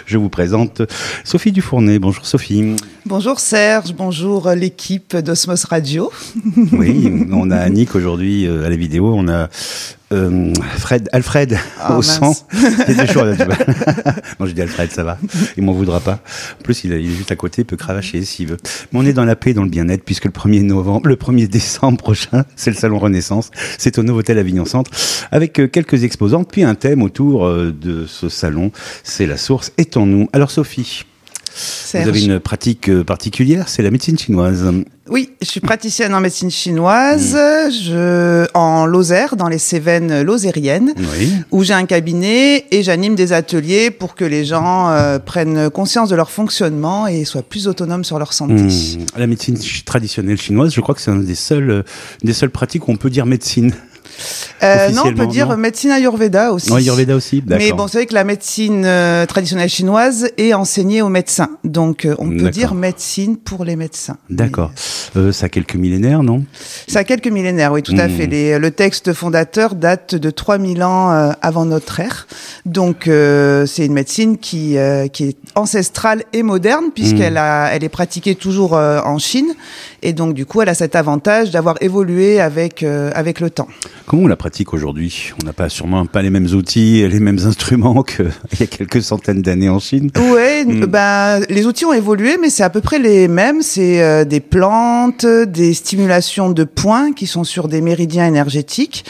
Je vous présente Sophie Dufournet. Bonjour Sophie. Bonjour Serge, bonjour l'équipe d'Osmos Radio. Oui, on a Annick aujourd'hui à la vidéo, on a Alfred au son. Il était chaud là, tu vois. Non, j'ai dit Alfred, ça va. Il m'en voudra pas. En plus, il est juste à côté, il peut cravacher s'il veut. Mais on est dans la paix et dans le bien-être, puisque le 1er décembre prochain, c'est le Salon Renaissance. C'est au Novotel Avignon Centre, avec quelques exposants, puis un thème autour de ce salon. C'est la source est en nous. Alors Sophie, Serge, vous avez une pratique particulière, c'est la médecine chinoise. Oui, je suis praticienne en médecine chinoise, en Lozère, dans les Cévennes lozériennes, où j'ai un cabinet et j'anime des ateliers pour que les gens prennent conscience de leur fonctionnement et soient plus autonomes sur leur santé. La médecine traditionnelle chinoise, je crois que c'est une des seules pratiques où on peut dire médecine. Non, on peut dire médecine Ayurveda aussi. Oui, Ayurveda aussi, d'accord. Mais bon, c'est vrai que la médecine traditionnelle chinoise est enseignée aux médecins. Donc, on peut dire médecine pour les médecins. D'accord. Ça a quelques millénaires, non? Ça a quelques millénaires, oui, tout à fait. Le texte fondateur date de 3000 ans avant notre ère. Donc, c'est une médecine qui est ancestrale et moderne, puisqu'elle est pratiquée toujours en Chine. Et donc, du coup, elle a cet avantage d'avoir évolué avec le temps. Comment on la pratique aujourd'hui? On n'a pas sûrement pas les mêmes outils, les mêmes instruments qu'il y a quelques centaines d'années en Chine. Ouais, les outils ont évolué, mais c'est à peu près les mêmes. C'est des plantes, des stimulations de points qui sont sur des méridiens énergétiques,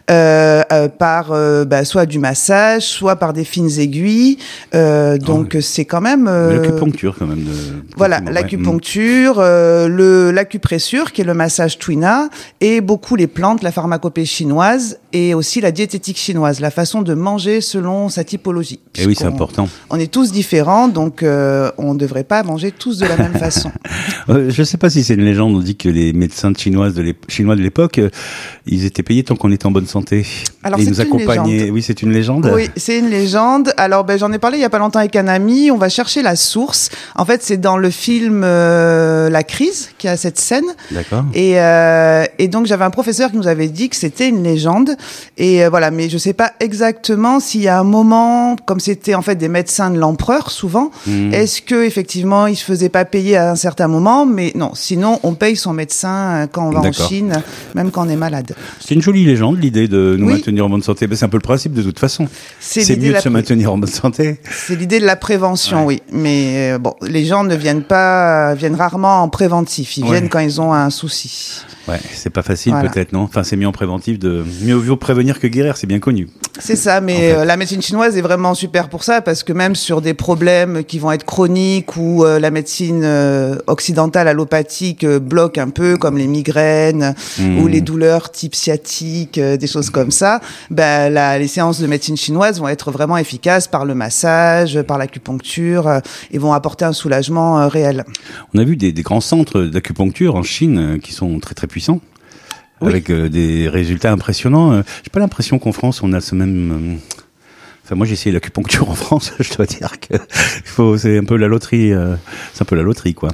par soit du massage, soit par des fines aiguilles. Donc c'est quand même l'acupuncture quand même. Voilà, l'acupuncture, l'acupressure qui est le massage Tuina, et beaucoup les plantes, la pharmacopée chinoise et aussi la diététique chinoise, la façon de manger selon sa typologie. Et oui, c'est important. On est tous différents, donc on ne devrait pas manger tous de la même façon. Je ne sais pas si c'est une légende, on dit que les médecins chinois de l'époque, ils étaient payés tant qu'on était en bonne santé. Alors, et ils nous accompagnaient. Oui, c'est une légende. Oui, c'est une légende. Alors, j'en ai parlé il y a pas longtemps avec un ami. On va chercher la source. En fait, c'est dans le film La Crise qui a cette scène. D'accord. Et donc, j'avais un professeur qui nous avait dit que c'était une légende. Et voilà, mais je sais pas exactement s'il y a un moment, comme c'était en fait des médecins de l'empereur souvent, est-ce que effectivement ils se faisaient pas payer à un certain moment? Mais non, sinon on paye son médecin quand on va en Chine, même quand on est malade. C'est une jolie légende, l'idée de nous maintenir en bonne santé. C'est un peu le principe de toute façon. C'est mieux de se maintenir en bonne santé. C'est l'idée de la prévention, oui. Mais bon, les gens ne viennent rarement en préventif. Ils viennent quand ils ont un souci. Ouais, c'est pas facile peut-être, non? Enfin, c'est mieux en préventif mieux vaut prévenir que guérir, c'est bien connu. C'est ça, mais la médecine chinoise est vraiment super pour ça, parce que même sur des problèmes qui vont être chroniques ou la médecine occidentale allopathique bloque un peu, comme les migraines ou les douleurs type sciatique, des choses comme ça, les séances de médecine chinoise vont être vraiment efficaces par le massage, par l'acupuncture, et vont apporter un soulagement réel. On a vu des grands centres d'acupuncture en Chine qui sont très très puissants. Avec des résultats impressionnants. J'ai pas l'impression qu'en France on a ce même. Enfin, moi j'ai essayé l'acupuncture en France. Je dois dire que c'est un peu la loterie. C'est un peu la loterie, quoi.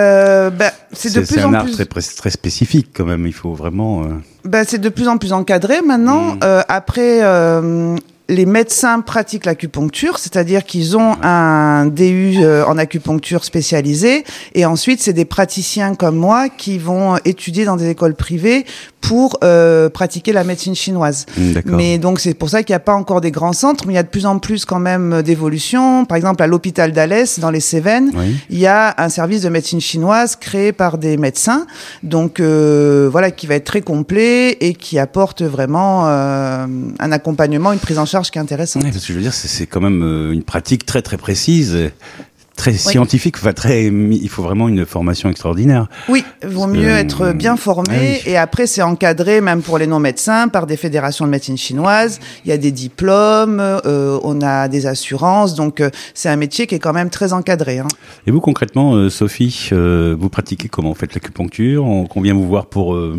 C'est un art très spécifique quand même. Il faut vraiment. C'est de plus en plus encadré maintenant. Après. Les médecins pratiquent l'acupuncture, c'est-à-dire qu'ils ont un DU en acupuncture spécialisé, et ensuite c'est des praticiens comme moi qui vont étudier dans des écoles privées pour pratiquer la médecine chinoise. Mais donc c'est pour ça qu'il n'y a pas encore des grands centres, mais il y a de plus en plus quand même d'évolution. Par exemple, à l'hôpital d'Alès, dans les Cévennes, il y a un service de médecine chinoise créé par des médecins, donc qui va être très complet et qui apporte vraiment un accompagnement, une prise en charge qui est intéressante. Oui, parce que je veux dire, c'est quand même une pratique très très précise. Très scientifique, il faut vraiment une formation extraordinaire. Oui, il vaut mieux être bien formé, et après c'est encadré même pour les non-médecins par des fédérations de médecine chinoise, il y a des diplômes, on a des assurances, donc c'est un métier qui est quand même très encadré. Et vous concrètement, Sophie, vous pratiquez comment? Vous faites l'acupuncture? On vient vous voir pour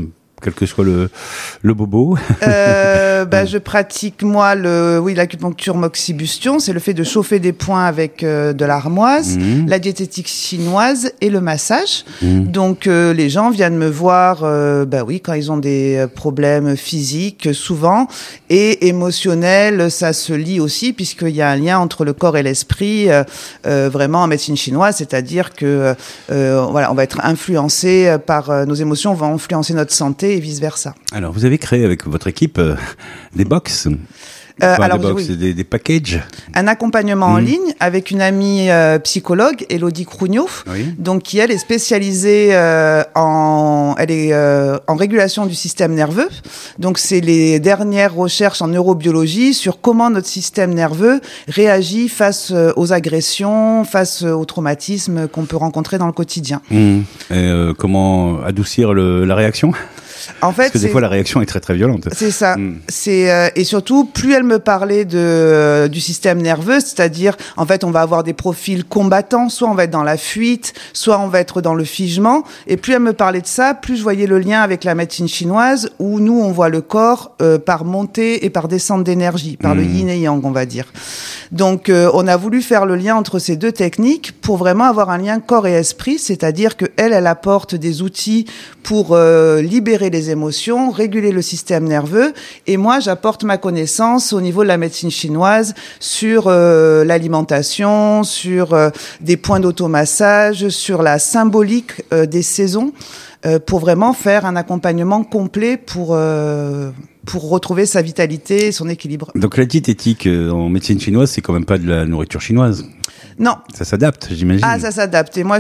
quel que soit le bobo. Je pratique moi l'acupuncture moxibustion, c'est le fait de chauffer des points avec de l'armoise, la diététique chinoise et le massage. Donc les gens viennent me voir quand ils ont des problèmes physiques souvent et émotionnels, ça se lie aussi puisqu'il y a un lien entre le corps et l'esprit vraiment en médecine chinoise, c'est-à-dire que on va être influencé par nos émotions, vont influencer notre santé et vice-versa. Alors, vous avez créé avec votre équipe des box. Des packages. Un accompagnement en ligne avec une amie psychologue, Elodie Crougneau, donc qui elle est spécialisée en régulation du système nerveux. Donc c'est les dernières recherches en neurobiologie sur comment notre système nerveux réagit face aux agressions, face aux traumatismes qu'on peut rencontrer dans le quotidien. Comment adoucir la réaction ? En fait, parce que des fois la réaction est très très violente. C'est ça. Et surtout, plus elle me parlait du système nerveux, c'est-à-dire en fait on va avoir des profils combattants, soit on va être dans la fuite, soit on va être dans le figement. Et plus elle me parlait de ça, plus je voyais le lien avec la médecine chinoise, où nous on voit le corps par montée et par descente d'énergie, par le yin et yang, on va dire. Donc on a voulu faire le lien entre ces deux techniques pour vraiment avoir un lien corps et esprit, c'est-à-dire que elle apporte des outils pour libérer les émotions, réguler le système nerveux, et moi j'apporte ma connaissance au niveau de la médecine chinoise sur l'alimentation, sur des points d'automassage, sur la symbolique des saisons, pour vraiment faire un accompagnement complet pour retrouver sa vitalité et son équilibre. Donc la diététique en médecine chinoise, c'est quand même pas de la nourriture chinoise. Non. Ça s'adapte, j'imagine. Ah, ça s'adapte. Et moi,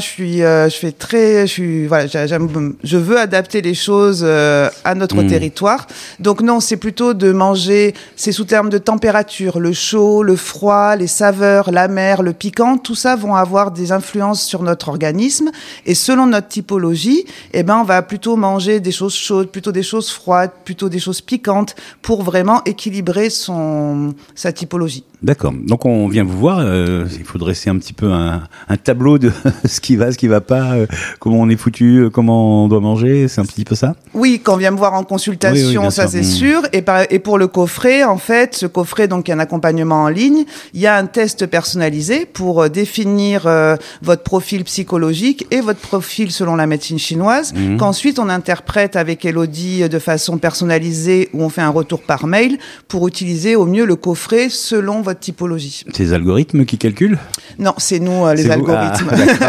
je veux adapter les choses à notre territoire. Donc non, c'est plutôt de manger, c'est sous terme de température, le chaud, le froid, les saveurs, l'amer, le piquant, tout ça vont avoir des influences sur notre organisme. Et selon notre typologie, on va plutôt manger des choses chaudes, plutôt des choses froides, plutôt des choses piquantes pour vraiment équilibrer sa typologie. D'accord. Donc on vient vous voir. Il faut dresser un petit peu un tableau de ce qui va pas, comment on est foutu, comment on doit manger. C'est un petit peu ça. Oui, quand on vient me voir en consultation, ça c'est sûr. Et pour le coffret, en fait, ce coffret, donc il y a un accompagnement en ligne. Il y a un test personnalisé pour définir votre profil psychologique et votre profil selon la médecine chinoise. Qu'ensuite on interprète avec Elodie de façon personnalisée, où on fait un retour par mail pour utiliser au mieux le coffret selon votre typologie. C'est les algorithmes qui calculent ? Non, c'est nous les algorithmes.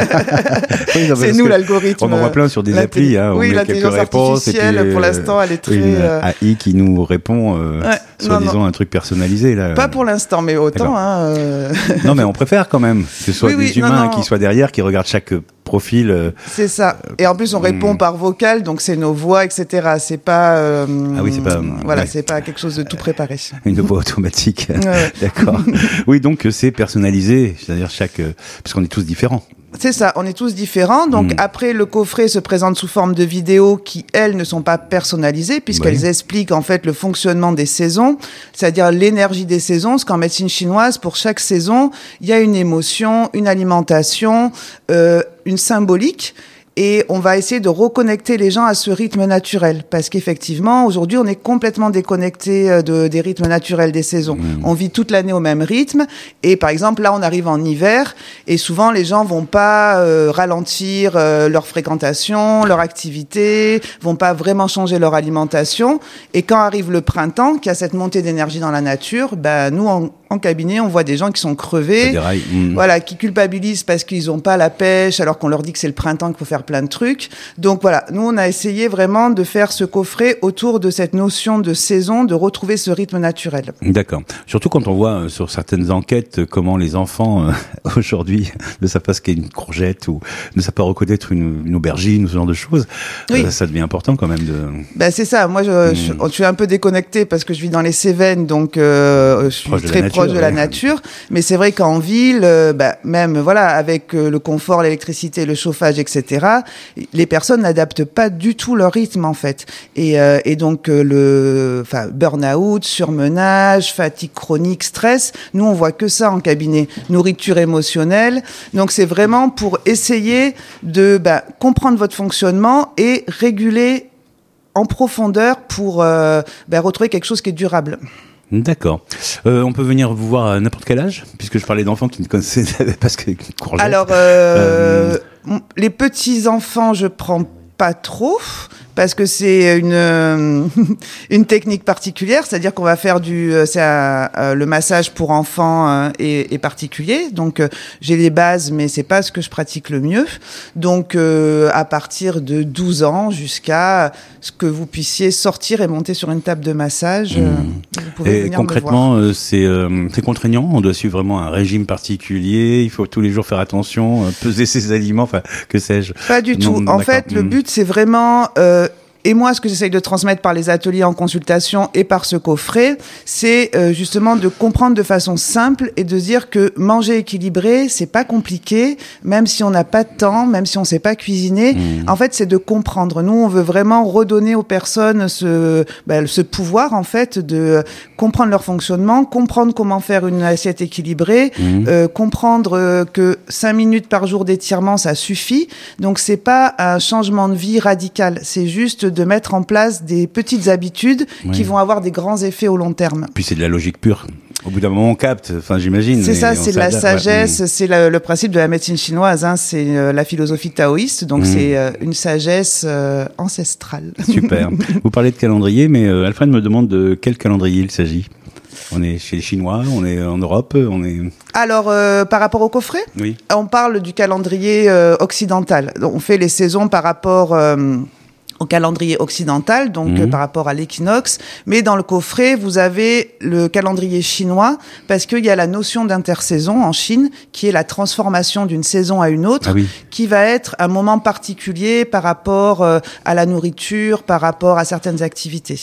Oui, c'est nous l'algorithme. On en voit plein sur des applis. On met l'intelligence artificielle, puis, pour l'instant, elle est très... Une AI qui nous répond, soi-disant, un truc personnalisé. Là. Pas pour l'instant, mais autant. Non, mais on préfère quand même que ce soit des humains qui soient derrière, qui regardent chaque profil. C'est ça. Et en plus, on répond par vocal, donc c'est nos voix, etc. C'est pas... c'est pas quelque chose de tout préparé. Une voix automatique. D'accord. Oui, donc c'est personnalisé, c'est-à-dire puisqu'on est tous différents. C'est ça, on est tous différents. Donc après, le coffret se présente sous forme de vidéos qui, elles, ne sont pas personnalisées puisqu'elles expliquent en fait le fonctionnement des saisons, c'est-à-dire l'énergie des saisons. Parce qu'en médecine chinoise, pour chaque saison, il y a une émotion, une alimentation, une symbolique. Et on va essayer de reconnecter les gens à ce rythme naturel. Parce qu'effectivement, aujourd'hui, on est complètement déconnecté des rythmes naturels des saisons. On vit toute l'année au même rythme. Et par exemple, là, on arrive en hiver. Et souvent, les gens vont pas ralentir leur fréquentation, leur activité, vont pas vraiment changer leur alimentation. Et quand arrive le printemps, qu'il y a cette montée d'énergie dans la nature, nous, en cabinet, on voit des gens qui sont crevés, qui culpabilisent parce qu'ils n'ont pas la pêche, alors qu'on leur dit que c'est le printemps qu'il faut faire plein de trucs. Donc voilà, nous on a essayé vraiment de faire ce coffret autour de cette notion de saison, de retrouver ce rythme naturel. D'accord. Surtout quand on voit sur certaines enquêtes comment les enfants aujourd'hui ne savent pas ce qu'est une courgette ou ne savent pas reconnaître une aubergine ou ce genre de choses. Ça devient important quand même de... c'est ça. Moi, je suis un peu déconnectée parce que je vis dans les Cévennes, donc je suis très proche de la nature. Mais c'est vrai qu'en ville, même avec le confort, l'électricité, le chauffage, etc., les personnes n'adaptent pas du tout leur rythme en fait. Et donc burn-out, surmenage, fatigue chronique, stress, nous on voit que ça en cabinet. Nourriture émotionnelle. Donc c'est vraiment pour essayer de comprendre votre fonctionnement et réguler en profondeur pour retrouver quelque chose qui est durable. D'accord. On peut venir vous voir à n'importe quel âge, puisque je parlais d'enfants qui ne connaissaient parce que courgette. Alors, les petits enfants, je prends pas trop, parce que c'est une technique particulière, c'est-à-dire qu'on va faire le massage pour enfants est particulier. Donc j'ai les bases, mais c'est pas ce que je pratique le mieux. Donc à partir de 12 ans jusqu'à ce que vous puissiez sortir et monter sur une table de massage, vous pouvez venir concrètement, me voir. C'est contraignant. On doit suivre vraiment un régime particulier. Il faut tous les jours faire attention, peser ses aliments. Enfin, que sais-je. Pas du tout. En fait, le but c'est vraiment et moi, ce que j'essaye de transmettre par les ateliers en consultation et par ce coffret, c'est justement de comprendre de façon simple et de dire que manger équilibré, c'est pas compliqué, même si on n'a pas de temps, même si on sait pas cuisiner. En fait, c'est de comprendre. Nous, on veut vraiment redonner aux personnes ce pouvoir, en fait, de comprendre leur fonctionnement, comprendre comment faire une assiette équilibrée, comprendre que 5 minutes par jour d'étirement, ça suffit. Donc, c'est pas un changement de vie radical. C'est juste de mettre en place des petites habitudes qui vont avoir des grands effets au long terme. Puis c'est de la logique pure. Au bout d'un moment, on capte, enfin j'imagine. C'est ça, c'est de la sagesse, c'est le principe de la médecine chinoise, c'est la philosophie taoïste, donc c'est une sagesse ancestrale. Super. Vous parlez de calendrier, mais Alfred me demande de quel calendrier il s'agit. On est chez les Chinois, on est en Europe, on est... Alors, par rapport au coffret, on parle du calendrier occidental. On fait les saisons par rapport... au calendrier occidental, donc par rapport à l'équinoxe. Mais dans le coffret, vous avez le calendrier chinois, parce qu'il y a la notion d'intersaison en Chine, qui est la transformation d'une saison à une autre, qui va être un moment particulier par rapport à la nourriture, par rapport à certaines activités.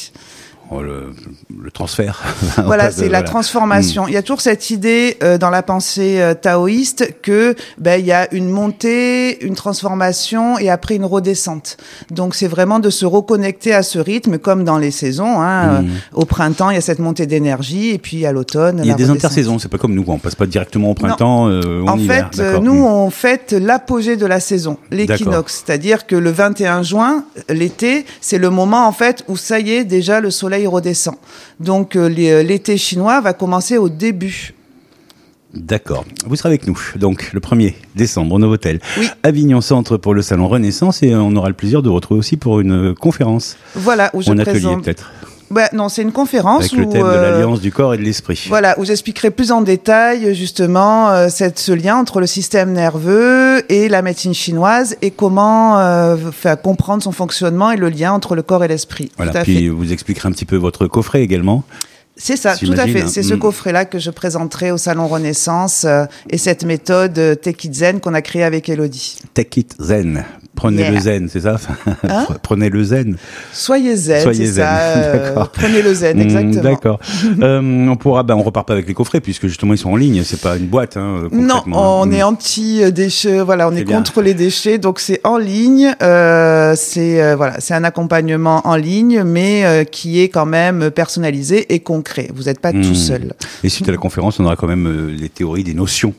Le transfert. Voilà, c'est la transformation. Il y a toujours cette idée dans la pensée taoïste que il y a une montée, une transformation et après une redescente. Donc c'est vraiment de se reconnecter à ce rythme comme dans les saisons. Au printemps, il y a cette montée d'énergie et puis à l'automne, il y a des intersaisons. C'est pas comme nous, on passe pas directement au printemps ou en hiver. En fait, nous on fête l'apogée de la saison, l'équinoxe, c'est-à-dire que le 21 juin, l'été, c'est le moment en fait où ça y est déjà le soleil redescend. Donc l'été chinois va commencer au début. D'accord. Vous serez avec nous, donc, le 1er décembre, au Novotel. Oui. Avignon Centre pour le Salon Renaissance, et on aura le plaisir de retrouver aussi pour une conférence. Voilà, où je présente... atelier, peut-être. Non, c'est une conférence avec le thème de l'alliance du corps et de l'esprit. Voilà, où j'expliquerai plus en détail justement ce lien entre le système nerveux et la médecine chinoise et comment faire comprendre son fonctionnement et le lien entre le corps et l'esprit. Voilà, puis vous expliquerez un petit peu votre coffret également. C'est ça, tout à fait. C'est ce coffret-là que je présenterai au Salon Renaissance et cette méthode Take It Zen qu'on a créée avec Elodie. Take It Zen. Prenez le zen, c'est ça? Prenez le zen. Soyez zen, c'est ça. Prenez le zen, exactement. D'accord. On repart pas avec les coffrets puisque justement ils sont en ligne. C'est pas une boîte, Non, on est anti-déchets. Voilà, on est contre les déchets, donc c'est en ligne. C'est un accompagnement en ligne, mais qui est quand même personnalisé et concret. Vous n'êtes pas tout seul. Et suite à la conférence, on aura quand même les théories, des notions.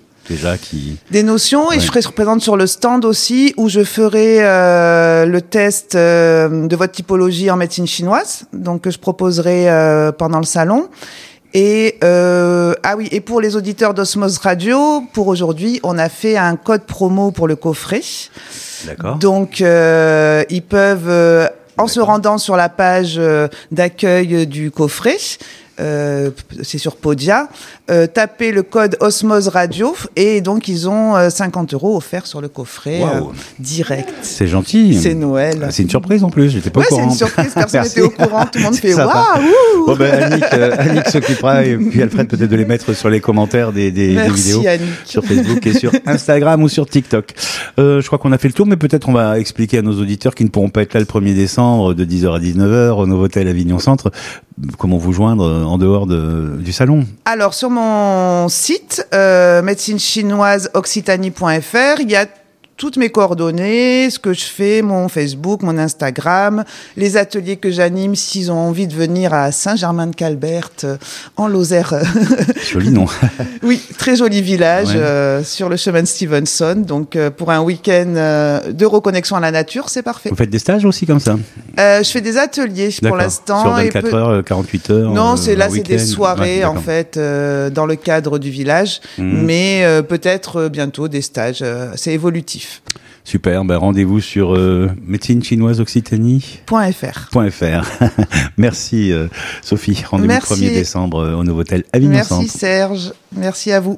Des notions, et je serai présente sur le stand aussi où je ferai le test de votre typologie en médecine chinoise, donc que je proposerai pendant le salon. Et et pour les auditeurs d'Osmose Radio, pour aujourd'hui, on a fait un code promo pour le coffret. D'accord. Donc ils peuvent en se rendant sur la page d'accueil du coffret, c'est sur Podia, taper le code Osmose Radio et donc ils ont 50 € offerts sur le coffret direct. C'est gentil. C'est Noël. C'est une surprise en plus, j'étais pas au courant. C'est une surprise, personne n'était au courant, tout le monde fait waouh. Bon Annick s'occupera et puis Alfred peut-être de les mettre sur les commentaires des vidéos Annick. Sur Facebook et sur Instagram ou sur TikTok. Je crois qu'on a fait le tour, mais peut-être on va expliquer à nos auditeurs qui ne pourront pas être là le 1er décembre de 10h à 19h au Novotel Avignon Centre comment vous joindre en dehors du salon. Alors sur mon site médecinechinoiseoccitanie.fr, il y a toutes mes coordonnées, ce que je fais, mon Facebook, mon Instagram, les ateliers que j'anime s'ils ont envie de venir à Saint-Germain-de-Calbert, en Lozère. Joli nom. Oui, très joli village, sur le chemin de Stevenson. Donc, pour un week-end de reconnexion à la nature, c'est parfait. Vous faites des stages aussi comme ça? Je fais des ateliers pour l'instant. Sur 24 heures, 48 heures. Non, c'est des week-end. soirées en fait dans le cadre du village, mais peut-être bientôt des stages. C'est évolutif. Super, rendez-vous sur médecine chinoise Occitanie.fr. Merci Sophie, rendez-vous le 1er décembre au Novotel Avignon Centre. Merci Serge, merci à vous.